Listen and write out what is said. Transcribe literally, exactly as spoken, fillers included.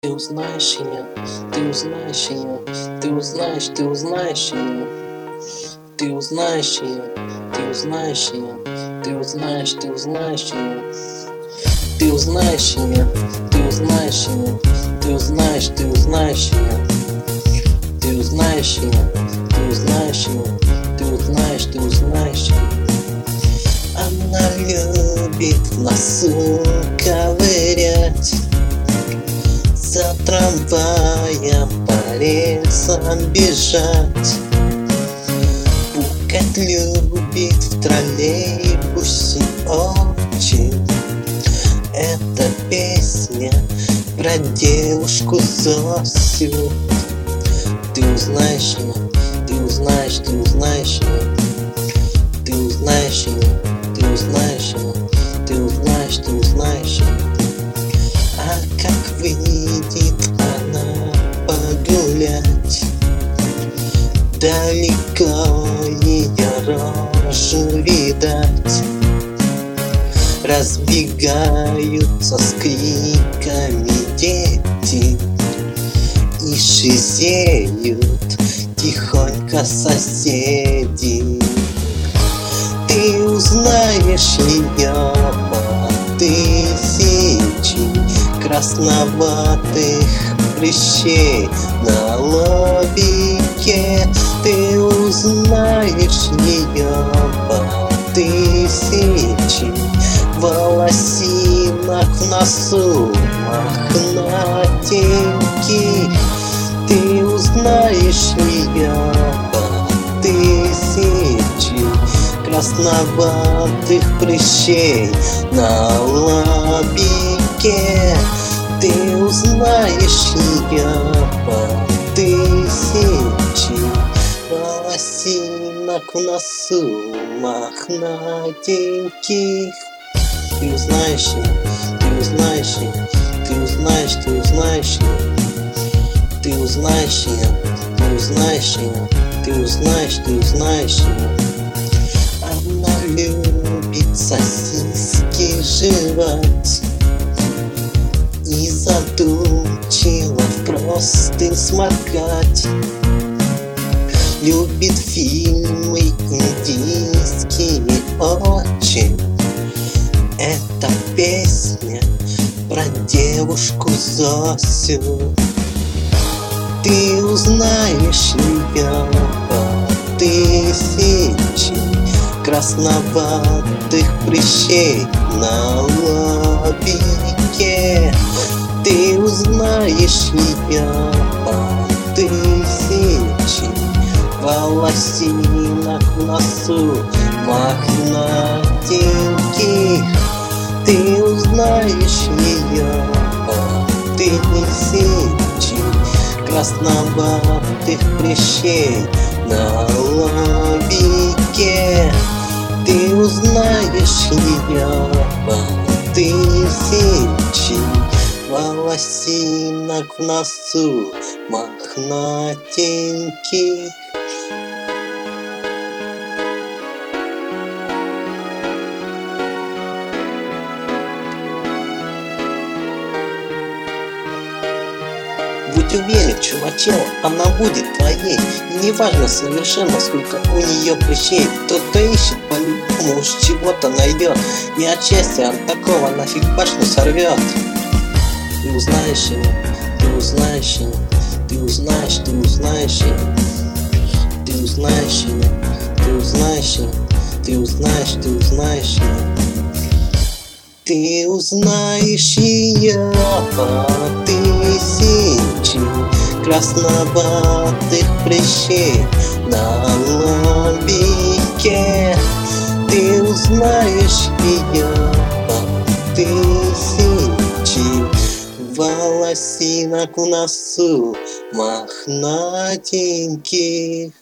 Ты узнаешь ее, ты узнаешь ее, ты узнаешь, ты узнаешь ее, ты узнаешь ее, ты узнаешь ее, ты узнаешь, ты узнаешь ее, ты узнаешь ее, ты узнаешь ее, ты узнаешь, ты узнаешь ее, ты узнаешь ее, ты узнаешь ее, ты узнаешь, ты узнаешь ее. Она любит в носу ковырять, за трамваем по рельсам бежать, пукать любит в троллейбусе очень. Эта песня про девушку Зосю. Ты узнаешь ее, ты узнаешь, ты узнаешь ее, ты узнаешь ее, ты узнаешь ее, ты узнаешь, ты узнаешь ее. А как выйдет она погулять, далеко ее рожу видать, разбегаются с криками дети и шизеют тихонько соседи. Ты узнаешь ее по тысяче красноватых прыщей на лобике. Ты узнаешь ее по тысяче волосинок в носу мохнатеньких. Ты узнаешь ее по тысяче красноватых прыщей на лобике. Ты узнаешь ее по тысяче волосинок в носу мохнатеньких. Ты узнаешь ее, ты узнаешь ее, ты узнаешь, ты узнаешь ее, ты узнаешь ее, ты узнаешь ее, ты узнаешь, ты узнаешь ее. Она любит сосиски жевать и задумчиво в простынь сморкать. Любит фильмы индийские очень. Это песня про девушку Зосю. Ты узнаешь ее по тысяче красноватых прыщей на лобике. Ты узнаешь ее по тысяче волосинок в носу мохнатеньких. Ты узнаешь ее по тысяче красноватых прыщей на лобике. Ты узнаешь ее по тысяче волосинок в носу мохнатеньких. Будь уверен, чувачок, она будет твоей. И неважно совершенно, сколько у нее прыщей. Тот, кто ищет, по-любому уж чего-то найдет. И от счастья от такого нафиг башню сорвет. Ты узнаешь ее, ты узнаешь ее, ты узнаешь, ты узнаешь ее, ты узнаешь ее, ты узнаешь ее, ты узнаешь, ты узнаешь ее. Ты узнаешь ее по тысяче красноватых прыщей на лобике. Ты узнаешь ее по тысяче волосинок в носу мохнатеньких.